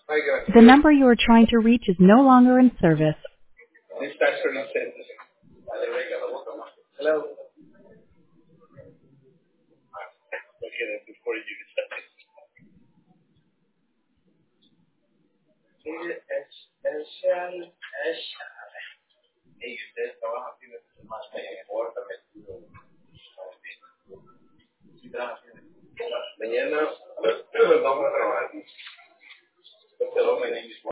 The number you are trying to reach is no longer in service. Hello. Mañana vamos a trabajar.